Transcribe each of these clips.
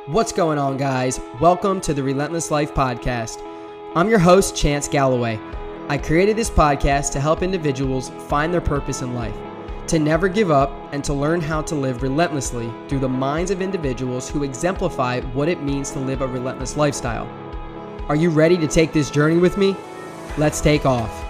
What's going on, guys? Welcome to the Relentless Life Podcast. I'm your host, Chance Galloway. I created this podcast to help individuals find their purpose in life, to never give up, and to learn how to live relentlessly through the minds of individuals who exemplify what it means to live a relentless lifestyle. Are you ready to take this journey with me? Let's take off.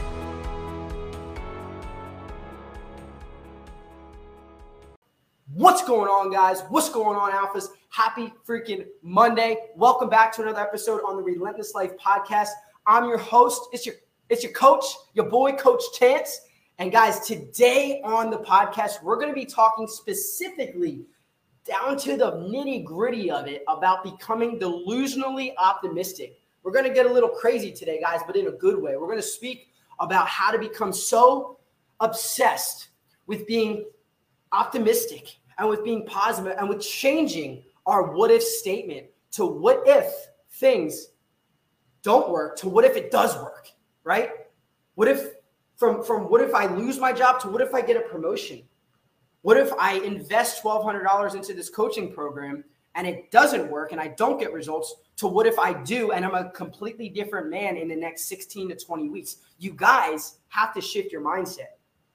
What's going on, guys? What's going on, Alphas? Happy freaking Monday. Welcome back to another episode on the Relentless Life Podcast. I'm your host. It's your coach, your boy, Coach Chance. And guys, today on the podcast, we're going to be talking specifically down to the nitty-gritty of it about becoming delusionally optimistic. We're going to get a little crazy today, guys, but in a good way. We're going to speak about how to become so obsessed with being optimistic and with being positive and with changing our what if statement to what if things don't work to what if it does work, right? What if from what if I lose my job to what if I get a promotion? What if I invest $1,200 into this coaching program and it doesn't work and I don't get results to what if I do and I'm a completely different man in the next 16 to 20 weeks? You guys have to shift your mindset.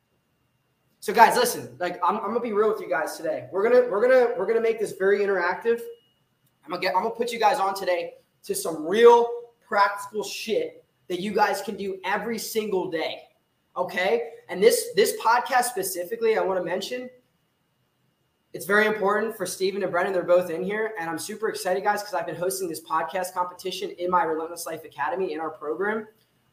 So guys, listen, I'm gonna be real with you guys today. We're gonna make this very interactive. I'm gonna put you guys on today to some real practical shit that you guys can do every single day. Okay? And this podcast specifically, I want to mention, it's very important for Steven and Brendan. They're both in here. And I'm super excited, guys, because I've been hosting this podcast competition in my Relentless Life Academy in our program.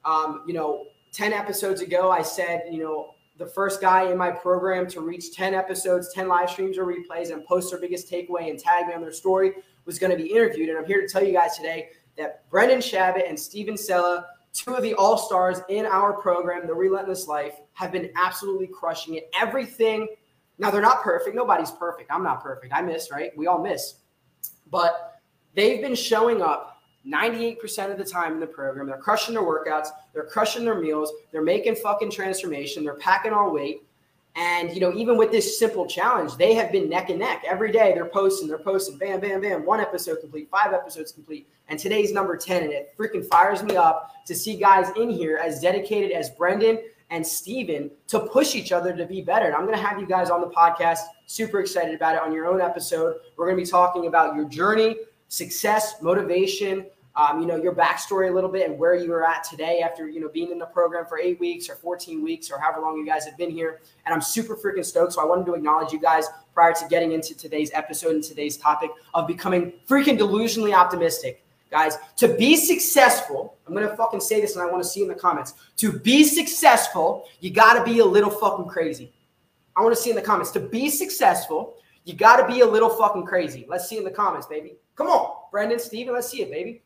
10 episodes ago, I said, the first guy in my program to reach 10 episodes, 10 live streams or replays and post their biggest takeaway and tag me on their story was going to be interviewed. And I'm here to tell you guys today that Brendan Shabbat and Steven Sella, two of the all-stars in our program, The Relentless Life, have been absolutely crushing it. Everything. Now, they're not perfect. Nobody's perfect. I'm not perfect. I miss, right? We all miss. But they've been showing up 98% of the time in the program. They're crushing their workouts. They're crushing their meals. They're making fucking transformation. They're packing on weight. And, even with this simple challenge, they have been neck and neck. Every day they're posting, bam, bam, bam. 1 episode complete, 5 episodes complete. And today's number 10. And it freaking fires me up to see guys in here as dedicated as Brendan and Steven to push each other to be better. And I'm going to have you guys on the podcast. Super excited about it on your own episode. We're going to be talking about your journey, success, motivation, your backstory a little bit and where you are at today after, being in the program for 8 weeks or 14 weeks or however long you guys have been here. And I'm super freaking stoked. So I wanted to acknowledge you guys prior to getting into today's episode and today's topic of becoming freaking delusionally optimistic. Guys, to be successful, I'm going to fucking say this and I want to see in the comments. To be successful, you got to be a little fucking crazy. I want to see in the comments. To be successful, you got to be a little fucking crazy. Let's see in the comments, baby. Come on, Brendan, Steven, let's see it, baby.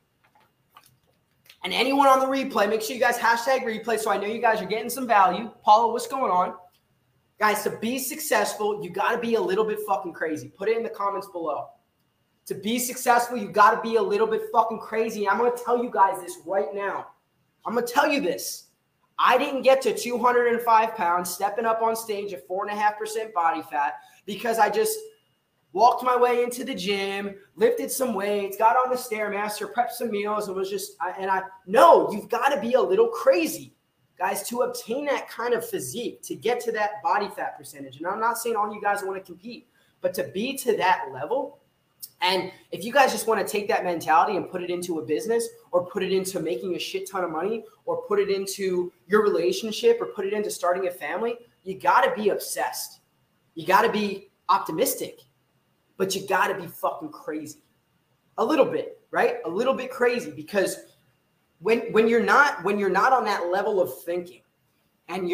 And anyone on the replay, make sure you guys hashtag replay so I know you guys are getting some value. Paula, what's going on? Guys, to be successful, you got to be a little bit fucking crazy. Put it in the comments below. To be successful, you got to be a little bit fucking crazy. I'm going to tell you guys this right now. I'm going to tell you this. I didn't get to 205 pounds stepping up on stage at 4.5% body fat because I just walked my way into the gym, lifted some weights, got on the Stairmaster, prepped some meals, and you've got to be a little crazy, guys, to obtain that kind of physique, to get to that body fat percentage. And I'm not saying all you guys want to compete, but to be to that level. And if you guys just want to take that mentality and put it into a business or put it into making a shit ton of money or put it into your relationship or put it into starting a family, you got to be obsessed. You got to be optimistic. But you got to be fucking crazy. A little bit, right? A little bit crazy because when you're not on that level of thinking and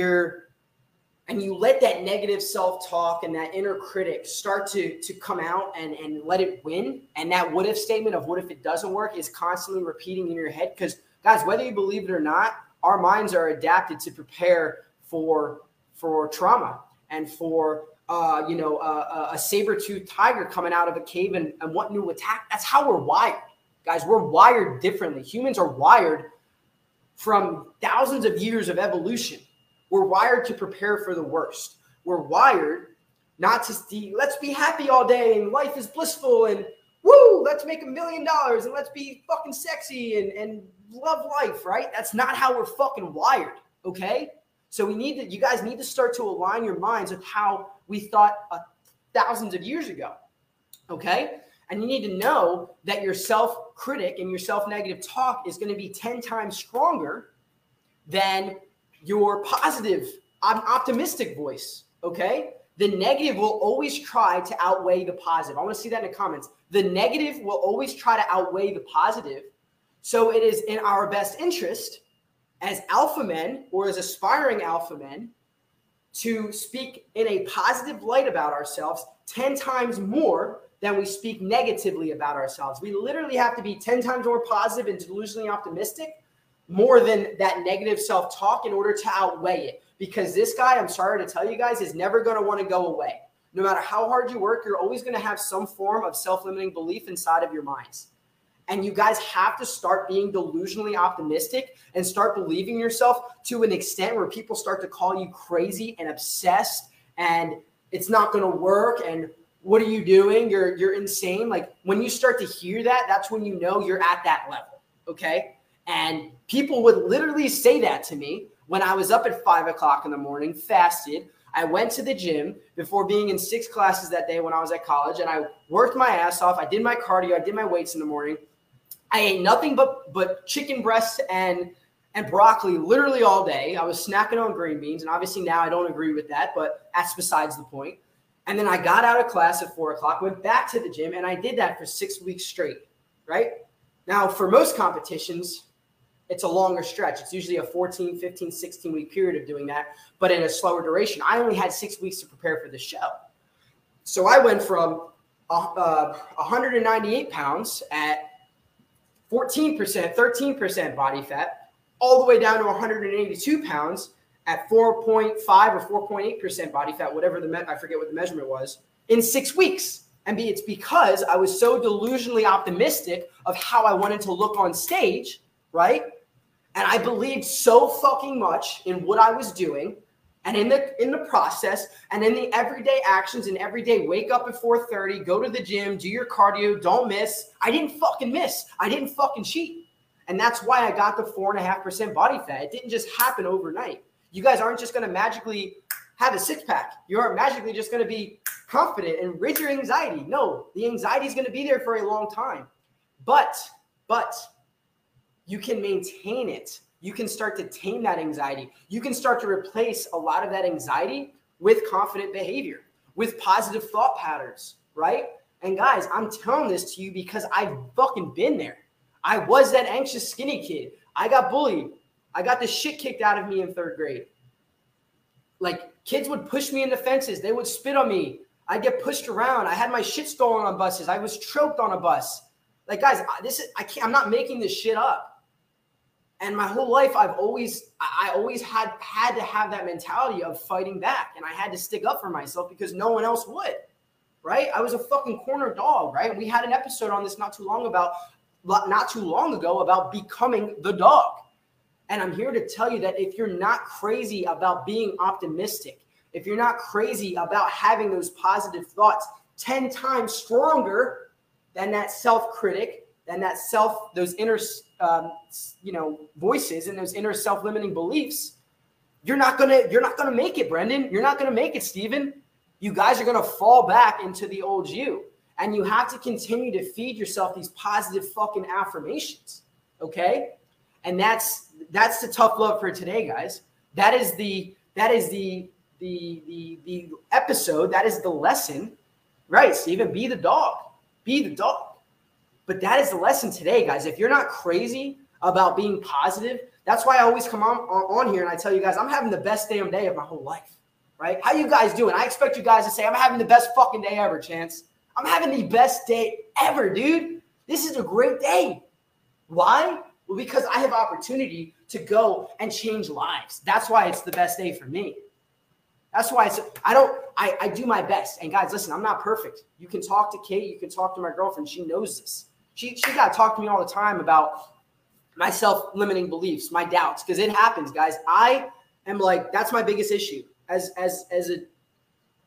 you let that negative self-talk and that inner critic start to come out and let it win, and that what if statement of what if it doesn't work is constantly repeating in your head. Because guys, whether you believe it or not, our minds are adapted to prepare for trauma and for a saber-toothed tiger coming out of a cave and wanting to attack. That's how we're wired. Guys, we're wired differently. Humans are wired from thousands of years of evolution. We're wired to prepare for the worst. We're wired not to let's be happy all day and life is blissful and woo, let's make $1 million and let's be fucking sexy and love life, right? That's not how we're fucking wired, okay? So you guys need to start to align your minds with how we thought thousands of years ago, okay? And you need to know that your self-critic and your self-negative talk is going to be 10 times stronger than your positive, optimistic voice, okay? The negative will always try to outweigh the positive. I want to see that in the comments. The negative will always try to outweigh the positive. So it is in our best interest as alpha men or as aspiring alpha men to speak in a positive light about ourselves 10 times more than we speak negatively about ourselves. We literally have to be 10 times more positive and delusionally optimistic more than that negative self-talk in order to outweigh it. Because this guy, I'm sorry to tell you guys, is never going to want to go away. No matter how hard you work, you're always going to have some form of self-limiting belief inside of your minds. And you guys have to start being delusionally optimistic and start believing yourself to an extent where people start to call you crazy and obsessed and it's not going to work and what are you doing? You're insane. Like when you start to hear that, that's when you know you're at that level, okay? And people would literally say that to me when I was up at 5 o'clock in the morning, fasted. I went to the gym before being in 6 classes that day when I was at college, and I worked my ass off. I did my cardio. I did my weights in the morning. I ate nothing but chicken breasts and broccoli literally all day. I was snacking on green beans, and obviously now I don't agree with that, but that's besides the point. And then I got out of class at 4 o'clock, went back to the gym, and I did that for 6 weeks straight, right? Now, for most competitions, it's a longer stretch. It's usually a 14, 15, 16-week period of doing that, but in a slower duration. I only had 6 weeks to prepare for the show. So I went from 198 pounds at 14%, 13% body fat, all the way down to 182 pounds at 4.5 or 4.8% body fat, whatever I forget what the measurement was, in 6 weeks. And it's because I was so delusionally optimistic of how I wanted to look on stage, right? And I believed so fucking much in what I was doing and in the process and in the everyday actions and everyday wake up at 4:30, go to the gym, do your cardio, don't miss. I didn't fucking miss. I didn't fucking cheat. And that's why I got the 4.5% body fat. It didn't just happen overnight. You guys aren't just going to magically have a six-pack. You aren't magically just going to be confident and rid your anxiety. No, the anxiety is going to be there for a long time. But you can maintain it. You can start to tame that anxiety. You can start to replace a lot of that anxiety with confident behavior, with positive thought patterns, right? And guys, I'm telling this to you because I've fucking been there. I was that anxious skinny kid. I got bullied. I got the shit kicked out of me in 3rd grade. Like kids would push me into fences. They would spit on me. I'd get pushed around. I had my shit stolen on buses. I was choked on a bus. Like guys, I'm not making this shit up. And my whole life, I always had to have that mentality of fighting back. And I had to stick up for myself because no one else would, right? I was a fucking corner dog, right? We had an episode on this not too long ago about becoming the dog. And I'm here to tell you that if you're not crazy about being optimistic, if you're not crazy about having those positive thoughts 10 times stronger than that self-critic, than those inner, voices and those inner self-limiting beliefs, you're not gonna make it, Brendan. You're not gonna make it, Steven. You guys are gonna fall back into the old you, and you have to continue to feed yourself these positive fucking affirmations, okay? And that's the tough love for today, guys. That is the episode. That is the lesson, right? Steven, be the dog. Be the dog. But that is the lesson today, guys. If you're not crazy about being positive, that's why I always come on here and I tell you guys, I'm having the best damn day of my whole life, right? How you guys doing? I expect you guys to say, I'm having the best fucking day ever, Chance. I'm having the best day ever, dude. This is a great day. Why? Well, because I have opportunity to go and change lives. That's why it's the best day for me. That's why I do my best. And guys, listen, I'm not perfect. You can talk to Kate. You can talk to my girlfriend. She knows this. She got to talk to me all the time about my self-limiting beliefs, my doubts, because it happens, guys. I am like, that's my biggest issue as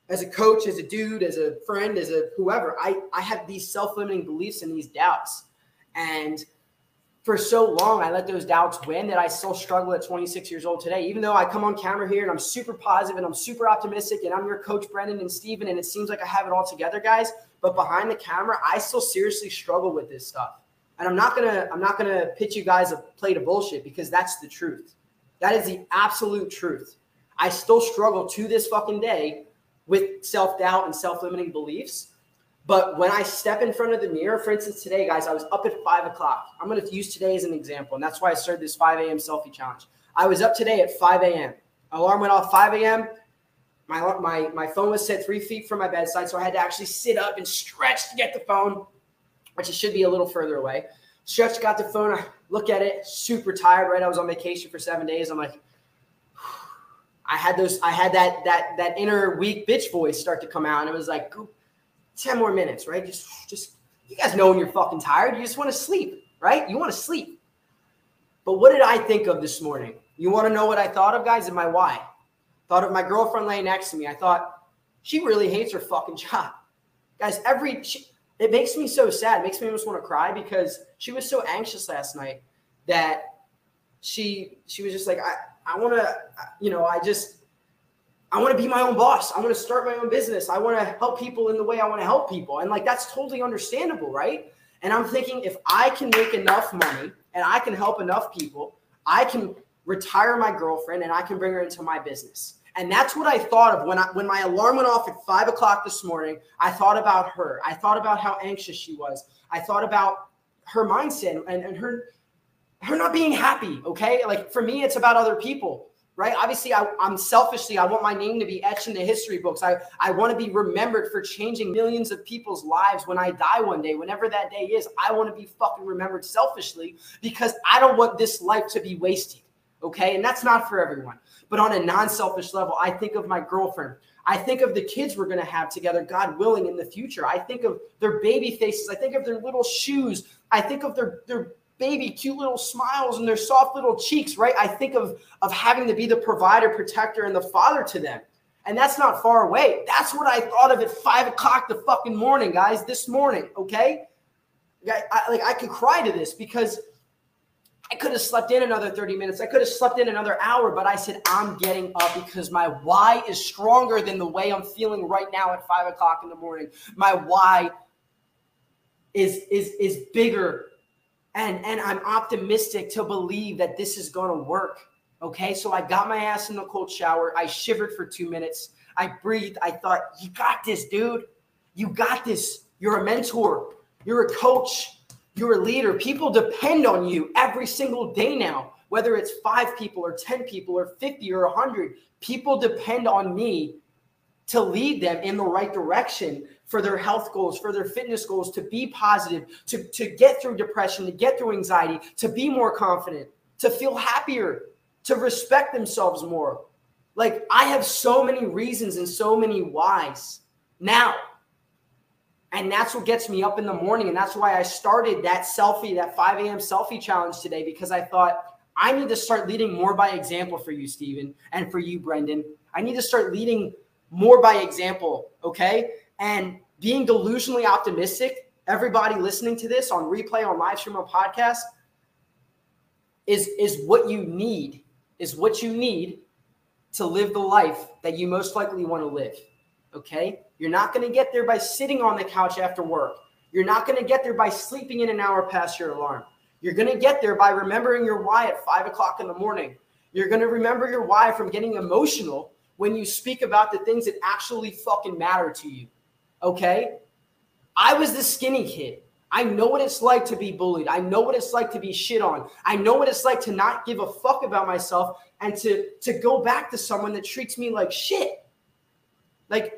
as a coach, as a dude, as a friend, as a whoever, I have these self-limiting beliefs and these doubts. And for so long, I let those doubts win that I still struggle at 26 years old today. Even though I come on camera here and I'm super positive and I'm super optimistic and I'm your coach, Brendan and Steven, and it seems like I have it all together, guys. But behind the camera, I still seriously struggle with this stuff. And I'm not gonna pitch you guys a plate of bullshit, because that's the truth. That is the absolute truth. I still struggle to this fucking day with self-doubt and self-limiting beliefs. But when I step in front of the mirror, for instance, today, guys, I was up at 5 o'clock. I'm going to use today as an example, and that's why I started this 5 a.m. selfie challenge. I was up today at 5 a.m. Alarm went off 5 a.m. My phone was set 3 feet from my bedside, so I had to actually sit up and stretch to get the phone, which it should be a little further away. Stretched, got the phone, I look at it, super tired, right? I was on vacation for 7 days. I'm like, I had that inner weak bitch voice start to come out, and it was like, 10 more minutes, right? Just you guys know when you're fucking tired, you just want to sleep, right? You want to sleep. But what did I think of this morning? You want to know what I thought of, guys? And my why? Thought of my girlfriend laying next to me. I thought, she really hates her fucking job. Guys, it makes me so sad. It makes me almost want to cry, because she was so anxious last night that she was just like, I want to, I want to be my own boss. I want to start my own business. I want to help people in the way I want to help people. And like, that's totally understandable, right? And I'm thinking, if I can make enough money and I can help enough people, I can retire my girlfriend and I can bring her into my business. And that's what I thought of when my alarm went off at 5 o'clock this morning. I thought about her. I thought about how anxious she was. I thought about her mindset and her not being happy. Okay. Like, for me, it's about other people. Right? Obviously, I'm selfishly, I want my name to be etched in the history books. I want to be remembered for changing millions of people's lives when I die one day. Whenever that day is, I want to be fucking remembered selfishly, because I don't want this life to be wasted. Okay? And that's not for everyone. But on a non-selfish level, I think of my girlfriend. I think of the kids we're going to have together, God willing, in the future. I think of their baby faces. I think of their little shoes. I think of their baby cute little smiles and their soft little cheeks, right? I think of having to be the provider, protector, and the father to them. And that's not far away. That's what I thought of at 5 o'clock the fucking morning, guys, this morning, okay? I could cry to this, because I could have slept in another 30 minutes. I could have slept in another hour, but I said, I'm getting up, because my why is stronger than the way I'm feeling right now at 5 o'clock in the morning. My why is bigger. And I'm optimistic to believe that this is going to work, okay? So I got my ass in the cold shower. I shivered for 2 minutes. I breathed. I thought, you got this, dude. You got this. You're a mentor. You're a coach. You're a leader. People depend on you every single day now, whether it's 5 people or 10 people or 50 or 100. People depend on me to lead them in the right direction for their health goals, for their fitness goals, to be positive, to get through depression, to get through anxiety, to be more confident, to feel happier, to respect themselves more. Like, I have so many reasons and so many whys now. And that's what gets me up in the morning. And that's why I started that 5 a.m. selfie challenge today, because I thought, I need to start leading more by example for you, Steven, and for you, Brendan. I need to start leading more by example, okay? And being delusionally optimistic, everybody listening to this on replay, on live stream, on podcast, is what you need to live the life that you most likely want to live, okay? You're not going to get there by sitting on the couch after work. You're not going to get there by sleeping in an hour past your alarm. You're going to get there by remembering your why at 5 o'clock in the morning. You're going to remember your why from getting emotional when you speak about the things that actually fucking matter to you, okay? I was the skinny kid. I know what it's like to be bullied. I know what it's like to be shit on. I know what it's like to not give a fuck about myself and to go back to someone that treats me like shit. Like,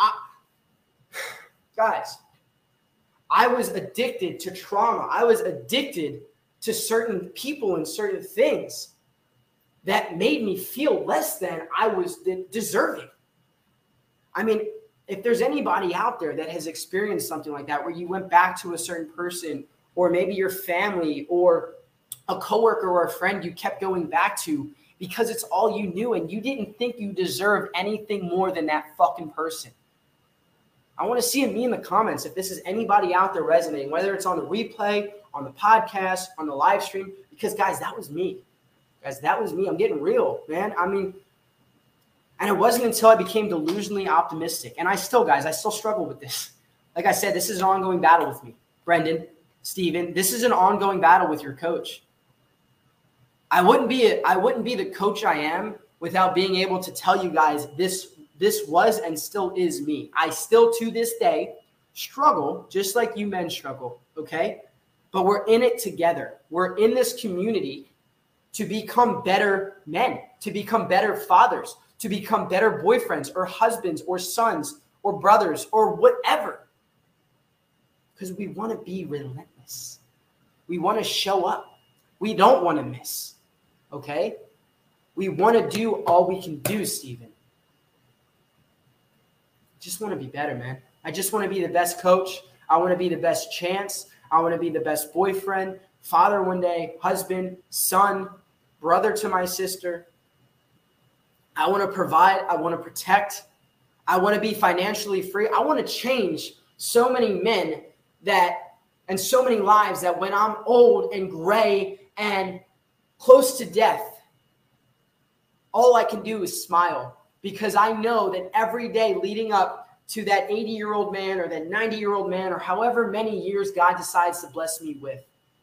guys, I was addicted to trauma. I was addicted to certain people and certain things that made me feel less than I was deserving. I mean, if there's anybody out there that has experienced something like that, where you went back to a certain person, or maybe your family or a coworker or a friend you kept going back to, because it's all you knew and you didn't think you deserved anything more than that fucking person. I want to see me in the comments if this is anybody out there resonating, whether it's on the replay, on the podcast, on the live stream, because guys, that was me. Guys, that was me. I'm getting real, man. I mean, and it wasn't until I became delusionally optimistic. And I still struggle with this. Like I said, this is an ongoing battle with me. Brendan, Steven, this is an ongoing battle with your coach. I wouldn't be the coach I am without being able to tell you guys this was and still is me. I still to this day struggle just like you men struggle, okay? But we're in it together. We're in this community to become better men, to become better fathers, to become better boyfriends or husbands or sons or brothers or whatever. Because we want to be relentless. We want to show up. We don't want to miss. Okay? We want to do all we can do, Steven. Just want to be better, man. I just want to be the best coach. I want to be the best Chance. I want to be the best boyfriend, father one day, husband, son, brother to my sister. I want to provide. I want to protect. I want to be financially free. I want to change so many men and so many lives that when I'm old and gray and close to death, all I can do is smile, because I know that every day leading up to that 80-year-old man or that 90-year-old man or however many years God decides to bless me with,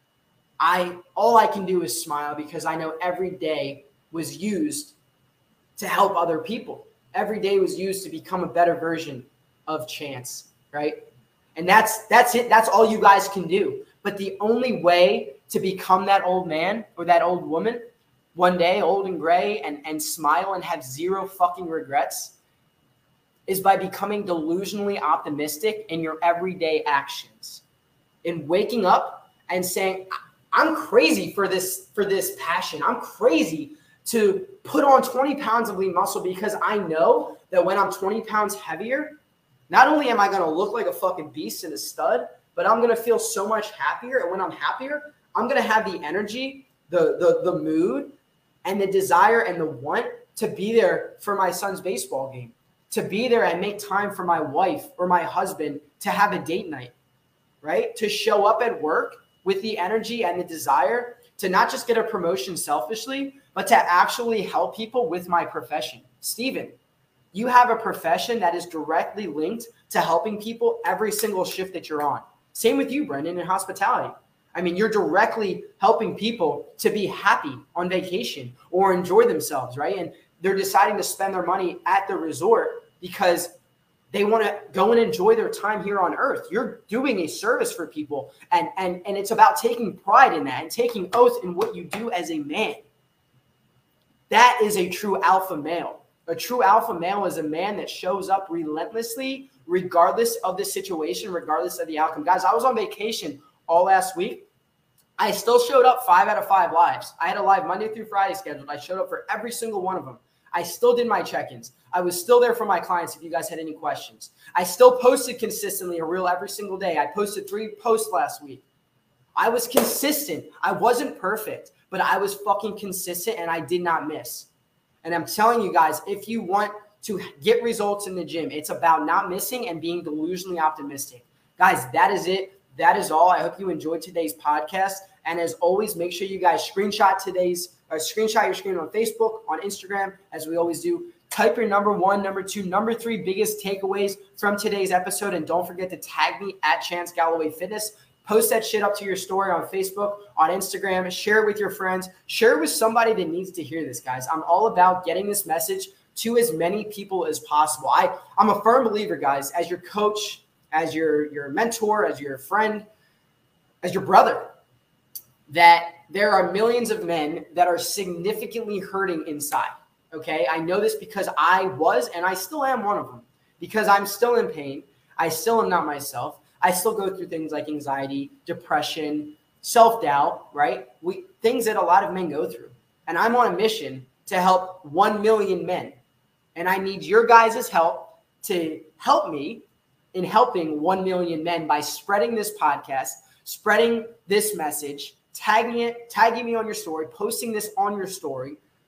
all I can do is smile, because I know every day was used to help other people. Every day was used to become a better version of Chance, right? And that's it. That's all you guys can do. But the only way to become that old man or that old woman one day, old and gray, and smile and have zero fucking regrets, is by becoming delusionally optimistic in your everyday actions. In waking up and saying, I'm crazy for this passion. I'm crazy to put on 20 pounds of lean muscle, because I know that when I'm 20 pounds heavier, not only am I going to look like a fucking beast and a stud, but I'm going to feel so much happier. And when I'm happier, I'm going to have the energy, the mood, and the desire and the want to be there for my son's baseball game, to be there and make time for my wife or my husband to have a date night, right? To show up at work with the energy and the desire to not just get a promotion selfishly, but to actually help people with my profession. Steven, you have a profession that is directly linked to helping people every single shift that you're on. Same with you, Brendan, in hospitality. I mean, you're directly helping people to be happy on vacation or enjoy themselves, right? And they're deciding to spend their money at the resort because they want to go and enjoy their time here on earth. You're doing a service for people, and it's about taking pride in that and taking oath in what you do as a man. That is a true alpha male. A true alpha male is a man that shows up relentlessly, regardless of the situation, regardless of the outcome. Guys, I was on vacation all last week. I still showed up 5 out of 5 lives. I had a live Monday through Friday scheduled. I showed up for every single one of them. I still did my check-ins. I was still there for my clients if you guys had any questions. I still posted consistently a reel every single day. I posted 3 posts last week. I was consistent. I wasn't perfect, but I was fucking consistent, and I did not miss. And I'm telling you guys, if you want to get results in the gym, it's about not missing and being delusionally optimistic. Guys, that is it. That is all. I hope you enjoyed today's podcast. And as always, make sure you guys screenshot your screen on Facebook, on Instagram, as we always do. Type your number 1, number 2, number 3 biggest takeaways from today's episode. And don't forget to tag me at Chance Galloway Fitness. Post that shit up to your story on Facebook, on Instagram. Share it with your friends. Share it with somebody that needs to hear this, guys. I'm all about getting this message to as many people as possible. I'm a firm believer, guys, as your coach, as your mentor, as your friend, as your brother, that there are millions of men that are significantly hurting inside, okay? I know this because I was, and I still am one of them, because I'm still in pain. I still am not myself. I still go through things like anxiety, depression, self-doubt, right? Things that a lot of men go through. And I'm on a mission to help 1 million men. And I need your guys' help to help me in helping 1 million men by spreading this podcast, spreading this message, tagging me on your story, posting this on your story,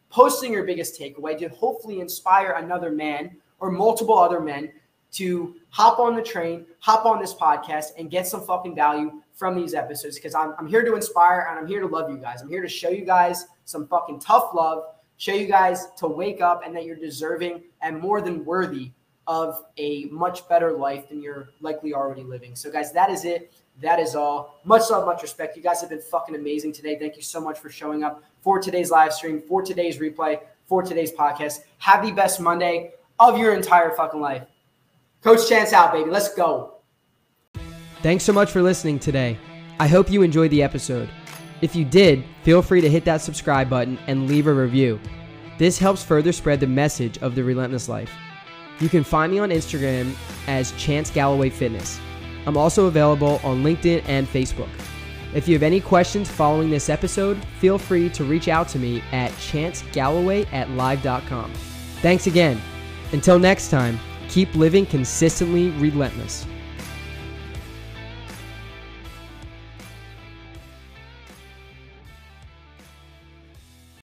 posting your biggest takeaway to hopefully inspire another man or multiple other men to hop on the train, hop on this podcast, and get some fucking value from these episodes, because I'm here to inspire and I'm here to love you guys. I'm here to show you guys some fucking tough love, show you guys to wake up and that you're deserving and more than worthy of a much better life than you're likely already living. So guys, that is it. That is all. Much love, much respect. You guys have been fucking amazing today. Thank you so much for showing up for today's live stream, for today's replay, for today's podcast. Have the best Monday of your entire fucking life. Coach Chance out, baby. Let's go. Thanks so much for listening today. I hope you enjoyed the episode. If you did, feel free to hit that subscribe button and leave a review. This helps further spread the message of the Relentless Life. You can find me on Instagram as Chance Galloway Fitness. I'm also available on LinkedIn and Facebook. If you have any questions following this episode, feel free to reach out to me at chancegalloway@live.com. Thanks again. Until next time, keep living consistently relentless.